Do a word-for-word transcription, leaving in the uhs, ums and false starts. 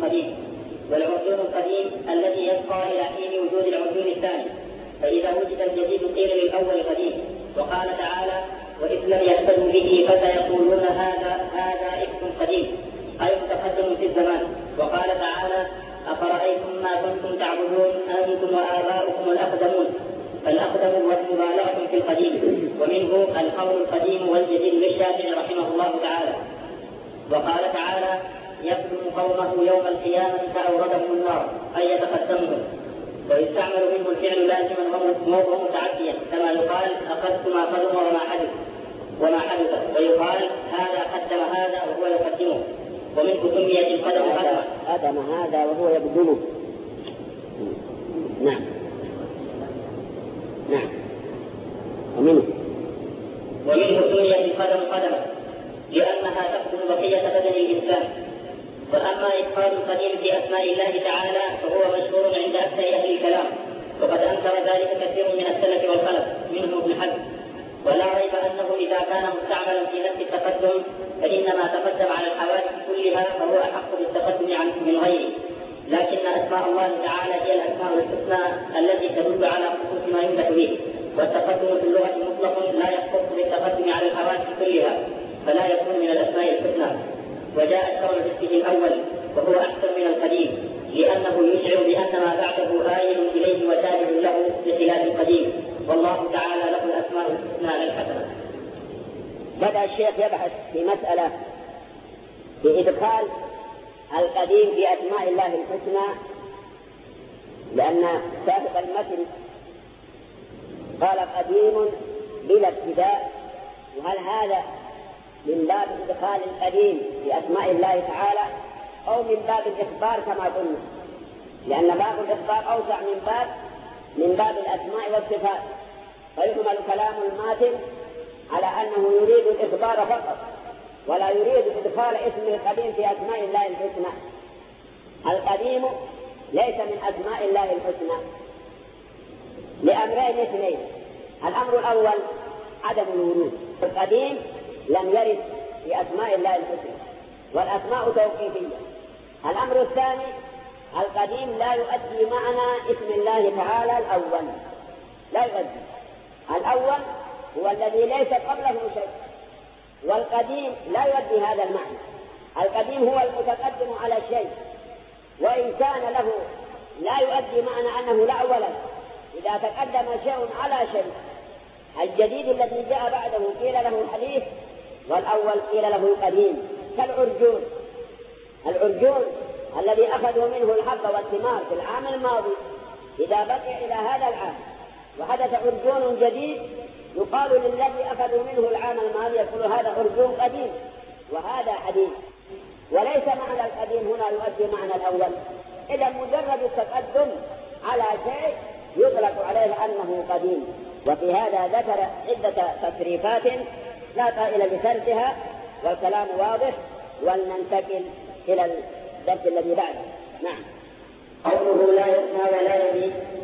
القديم، والعرجون القديم الذي يبقى إلى حين وجود العرجون الثاني، فإذا وجد الجديد قيل للأول قديم. وقال تعالى: وإذ لم يهتدوا به فسيقولون هذا هذا إفك قديم، أي متقدم في الزمان. وقال تعالى: أفرأيتم ما كنتم تعبدون أنتم وآباؤكم الأقدمون، فالأقدم هو المبالغة في القديم، ومنه القول القديم والجديد للشافعي رحمه الله تعالى. وقال تعالى: يقدم قومه يوم القيامة فأوردهم النار، أي يتقدمهم. ويستعمل منه الفعل لازما ومتعديا، كما يقال: أخذت ما قدم وما حدث وما حدث ويقال: هذا قدم هذا وهو يقدمه. ومنه سميت القدم قدما، قدم هذا وهو يقدمه. نعم نعم ومنه ومنه سميت القدم قدما لأنها تقدم بقية بدن الإنسان. وأما إدخال القديم في أسماء الله تعالى فهو مشهور عند أكثر أهل الكلام، وقد أنكر ذلك كثير من السلف والخلف منهم ابن حزم. ولا ريب أنه إذا كان مستعملا في نفس التقدم فإنما تقدم على الحوادث كلها فهو أحق بالتقدم عنه من غيره. لكن أسماء الله تعالى هي الأسماء الحسنى التي تدل على خصوص ما يمدح به، والتقدم في اللغة مطلق لا يختص بالتقدم على الحوادث كلها، فلا يكون من الأسماء الحسنى. وجاء الشرع باسمه الأول وهو أحسن من القديم، لأنه يشعر بأن ما بعده آيل إليه وتابع له بخلاف القديم، والله تعالى له الأسماء الحسنى الحسنة. بدأ الشيخ يبحث في مسألة بإدخال القديم في أسماء الله الحسنى، لأن سابق المثل قال قديم بلا ابتداء، وهل هذا من باب إدخال القديم في أسماء الله تعالى أو من باب الإخبار كما قلنا؟ لأن باب الإخبار أوسع من باب من باب الأسماء والصفات، فيحمل كلام الماتن على أنه يريد الإخبار فقط ولا يريد إدخال اسم القديم في أسماء الله الحسنى. القديم ليس من أسماء الله الحسنى لأمرين اثنين: الأمر الأول عدم الورود، القديم لم يرد في أسماء الله الحسنى والأسماء توقيفية. الأمر الثاني القديم لا يؤدي معنى اسم الله تعالى الأول، لا يؤدي. الأول هو الذي ليس قبله شيء، والقديم لا يؤدي هذا المعنى. القديم هو المتقدم على شيء، وإن كان له لا يؤدي معنى أنه لا أولا إذا تقدم شيء على شيء. الجديد الذي جاء بعده قيل له الحديث، والأول قيل له القديم، كالعرجون. العرجون الذي أخذوا منه الحب والثمار في العام الماضي إذا بقي إلى هذا العام وحدث عرجون جديد يقال للذي أخذوا منه العام الماضي يقول هذا عرجون قديم وهذا حديث، وليس معنى القديم هنا يؤدي معنى الأول. إذا مجرد التقدم على شيء يطلق عليه أنه قديم. وفي هذا ذكر عدة تصريفات لا طائل لسردها والكلام واضح، ولننتقل إلى الدرس الذي بعده. نعم. قوله لا يسمى ولا يبي